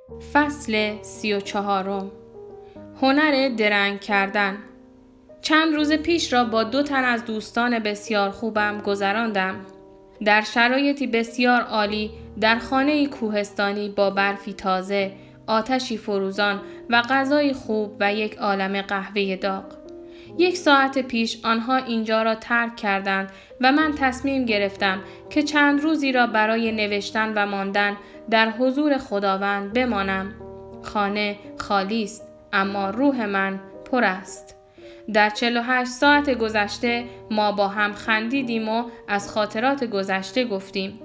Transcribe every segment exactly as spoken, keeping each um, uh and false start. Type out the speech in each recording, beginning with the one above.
فصل سی و چهارم. هنر درنگ کردن. چند روز پیش را با دو تن از دوستان بسیار خوبم گذراندم. در شرایطی بسیار عالی در خانه‌ای کوهستانی با برفی تازه، آتشی فروزان و غذای خوب و یک عالمه قهوه داغ. یک ساعت پیش آنها اینجا را ترک کردند و من تصمیم گرفتم که چند روزی را برای نوشتن و ماندن در حضور خداوند بمانم. خانه خالی است، اما روح من پر است. در چهل و هشت ساعت گذشته ما با هم خندیدیم و از خاطرات گذشته گفتیم.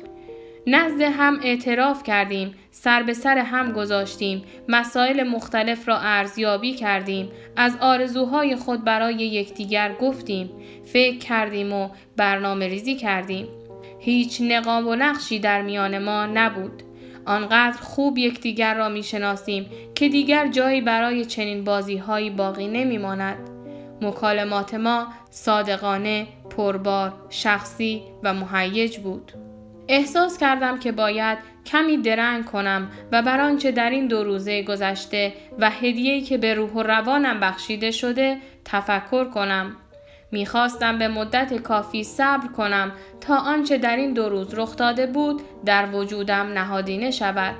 نزد هم اعتراف کردیم، سر به سر هم گذاشتیم، مسائل مختلف را ارزیابی کردیم، از آرزوهای خود برای یکدیگر گفتیم، فکر کردیم و برنامه ریزی کردیم. هیچ نقاب و نقشی در میان ما نبود. آنقدر خوب یکدیگر را میشناسیم که دیگر جایی برای چنین بازی‌هایی باقی نمی‌ماند. مکالمات ما صادقانه، پربار، شخصی و مهیج بود. احساس کردم که باید کمی درنگ کنم و بر آنچه در این دو روزه گذشته و هدیه‌ای که به روح و روانم بخشیده شده تفکر کنم. میخواستم به مدت کافی صبر کنم تا آنچه در این دو روز رخ داده بود در وجودم نهادینه شود.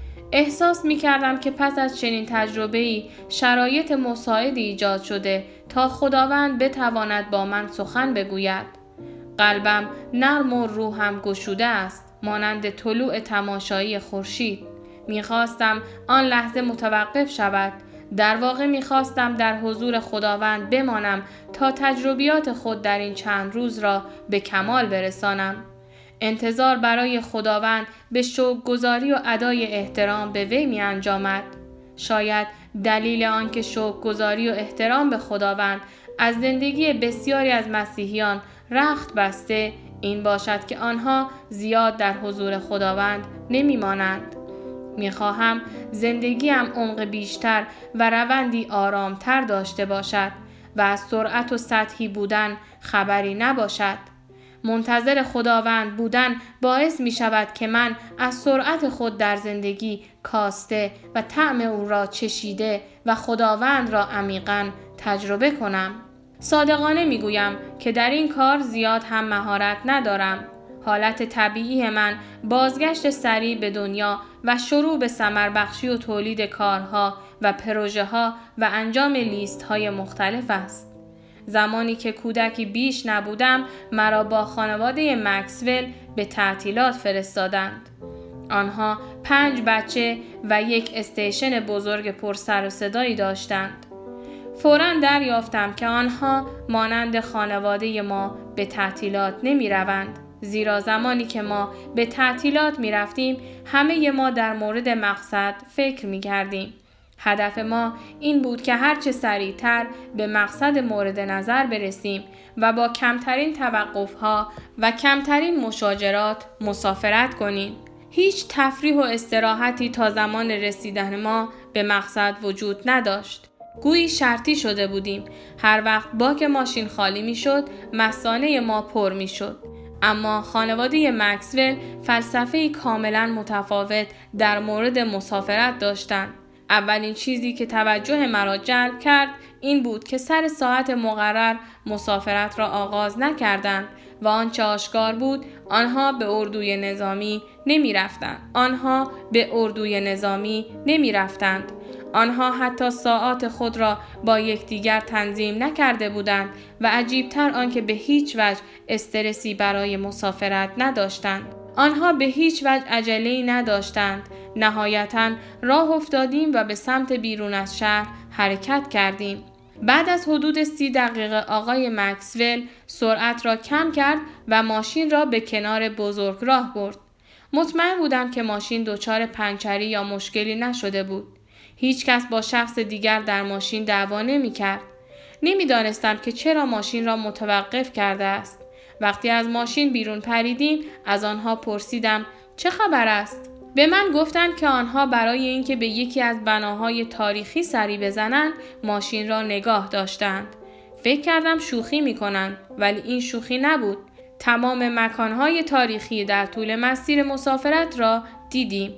احساس میکردم که پس از چنین تجربه‌ای شرایط مساعدی ایجاد شده تا خداوند بتواند با من سخن بگوید. قلبم نرم و روحم گشوده است، مانند طلوع تماشایی خورشید. میخواستم آن لحظه متوقف شود. در واقع میخواستم در حضور خداوند بمانم تا تجربیات خود در این چند روز را به کمال برسانم. انتظار برای خداوند به شکرگزاری و ادای احترام به وی می انجامد. شاید دلیل آنکه شکرگزاری و احترام به خداوند از زندگی بسیاری از مسیحیان رخت بسته این باشد که آنها زیاد در حضور خداوند نمی مانند. می خواهم زندگیم عمق بیشتر و روندی آرامتر داشته باشد و از سرعت و سطحی بودن خبری نباشد. منتظر خداوند بودن باعث می شود که من از سرعت خود در زندگی کاسته و طعم او را چشیده و خداوند را عمیقاً تجربه کنم. صادقانه می گویم که در این کار زیاد هم مهارت ندارم. حالت طبیعی من بازگشت سریع به دنیا و شروع به ثمربخشی و تولید کارها و پروژه ها و انجام لیست های مختلف است. زمانی که کودکی بیش نبودم مرا با خانواده مکسول به تعطیلات فرستادند. آنها پنج بچه و یک استیشن بزرگ پر سر و صدایی داشتند. فوراً دریافتم که آنها مانند خانواده ما به تعطیلات نمی روند. زیرا زمانی که ما به تعطیلات می رفتیم همه ما در مورد مقصد فکر می کردیم. هدف ما این بود که هرچه سریعتر به مقصد مورد نظر برسیم و با کمترین توقفها و کمترین مشاجرات مسافرت کنیم. هیچ تفریح و استراحتی تا زمان رسیدن ما به مقصد وجود نداشت. گویی شرطی شده بودیم. هر وقت باک ماشین خالی می شد، مثانه ما پر می شد. اما خانواده مکسول فلسفه‌ای کاملا متفاوت در مورد مسافرت داشتند. اولین چیزی که توجه مرا جلب کرد این بود که سر ساعت مقرر مسافرت را آغاز نکردند و آنچه آشکار بود آنها به اردوی نظامی نمی رفتند. آنها به اردوی نظامی نمی رفتند. آنها حتی ساعات خود را با یکدیگر تنظیم نکرده بودند و عجیبتر آنکه به هیچ وجه استرسی برای مسافرت نداشتند. آنها به هیچ وجه عجله‌ای نداشتند. نهایتاً راه افتادیم و به سمت بیرون از شهر حرکت کردیم. بعد از حدود سی دقیقه آقای مکسول سرعت را کم کرد و ماشین را به کنار بزرگراه برد. مطمئن بودم که ماشین دچار پنچری یا مشکلی نشده بود. هیچ کس با شخص دیگر در ماشین دعوا نمی کرد. نمی دانستم که چرا ماشین را متوقف کرده است. وقتی از ماشین بیرون پریدیم از آنها پرسیدم چه خبر است؟ به من گفتند که آنها برای اینکه به یکی از بناهای تاریخی سری بزنند ماشین را نگاه داشتند. فکر کردم شوخی می کنند ولی این شوخی نبود. تمام مکانهای تاریخی در طول مسیر مسافرت را دیدیم.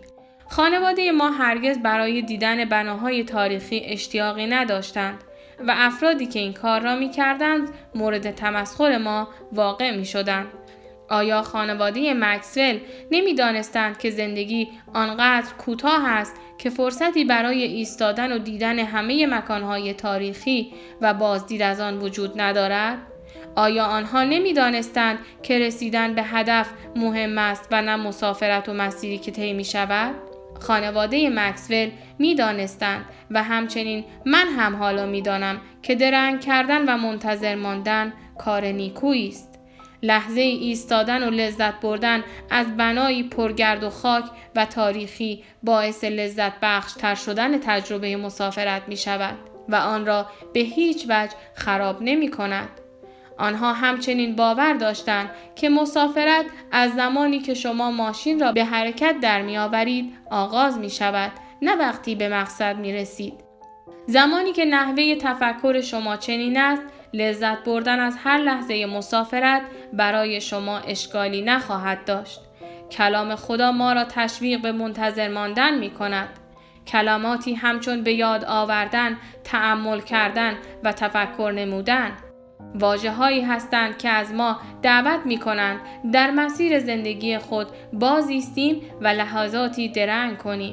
خانواده ما هرگز برای دیدن بناهای تاریخی اشتیاقی نداشتند و افرادی که این کار را می کردند مورد تمسخر ما واقع می شدند. آیا خانواده مکسول نمی دانستند که زندگی آنقدر کوتاه است که فرصتی برای ایستادن و دیدن همه مکانهای تاریخی و بازدید از آن وجود ندارد؟ آیا آنها نمی دانستند که رسیدن به هدف مهم است و نه مسافرت و مسیری که طی می شود؟ خانواده مکسول می دانستند و همچنین من هم حالا می دانم که درنگ کردن و منتظر ماندن کار نیکویی است. لحظه ایستادن و لذت بردن از بنایی پرگرد و خاک و تاریخی باعث لذت بخش تر شدن تجربه مسافرت می شود و آن را به هیچ وجه خراب نمی کند. آنها همچنین باور داشتند که مسافرت از زمانی که شما ماشین را به حرکت در می آورید آغاز می شود، نه وقتی به مقصد می رسید. زمانی که نحوه تفکر شما چنین است، لذت بردن از هر لحظه مسافرت برای شما اشکالی نخواهد داشت. کلام خدا ما را تشویق به منتظر ماندن می کند. کلماتی همچون به یاد آوردن، تأمل کردن و تفکر نمودن واژه هایی هستند که از ما دعوت می کنند در مسیر زندگی خود باز ایستیم و لحظاتی درنگ کنیم.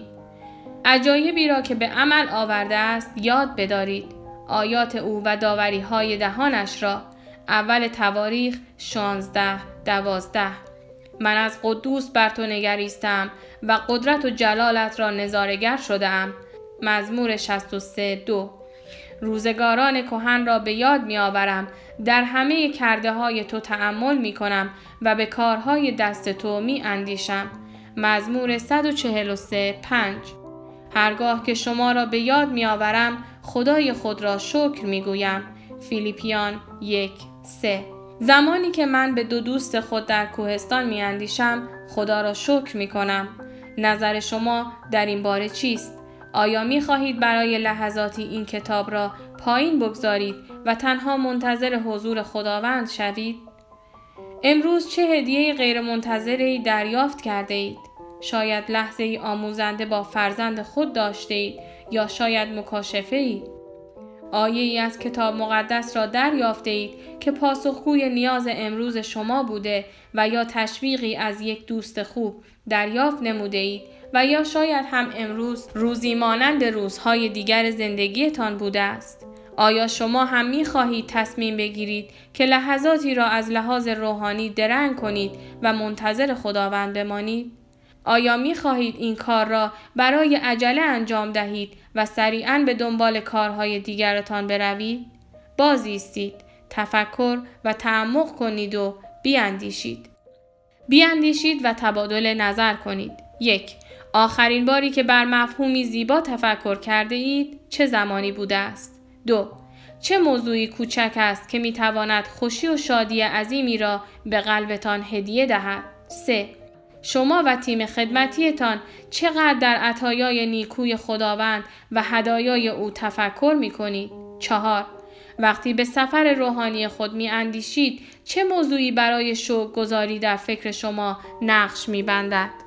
عجایبی را که به عمل آورده است یاد بدارید. آیات او و داوری های دهانش را. اول تواریخ شانزده دوازده. من از قدوس بر تو نگریستم و قدرت و جلالت را نظارگر شدم. مزمور شصت و سه دو. روزگاران کهن را به یاد می آورم، در همه کرده های تو تأمل می کنم و به کارهای دست تو می اندیشم. مزمور صد و چهل و سه پنج. هرگاه که شما را به یاد می آورم خدای خود را شکر می گویم. فیلیپیان یک سه. زمانی که من به دو دوست خود در کوهستان می اندیشم خدا را شکر می کنم. نظر شما در این باره چیست؟ آیا می خواهید برای لحظاتی این کتاب را پایین بگذارید و تنها منتظر حضور خداوند شوید؟ امروز چه هدیه غیر منتظری دریافت کرده اید؟ شاید لحظه ای آموزنده با فرزند خود داشته اید یا شاید مکاشفه ای. آیه ای از کتاب مقدس را دریافته اید که پاسخگوی نیاز امروز شما بوده و یا تشویقی از یک دوست خوب دریافت نموده اید و یا شاید هم امروز روزی مانند روزهای دیگر زندگیتان بوده است. آیا شما هم می خواهید تصمیم بگیرید که لحظاتی را از لحاظ روحانی درنگ کنید و منتظر خداوند بمانید؟ آیا می خواهید این کار را برای عجله انجام دهید و سریعاً به دنبال کارهای دیگرتان بروید؟ باز ایستید، تفکر و تعمق کنید و بیاندیشید. بیاندیشید و تبادل نظر کنید. یک. آخرین باری که بر مفهومی زیبا تفکر کرده اید چه زمانی بوده است؟ دو. چه موضوعی کوچک است که می تواند خوشی و شادی عظیمی را به قلبتان هدیه دهد؟ سه. شما و تیم خدمتیتان چقدر در عطایای نیکوی خداوند و هدایای او تفکر می کنید؟ چهار. وقتی به سفر روحانی خود می اندیشید چه موضوعی برای شوق گذاری در فکر شما نقش می بندد؟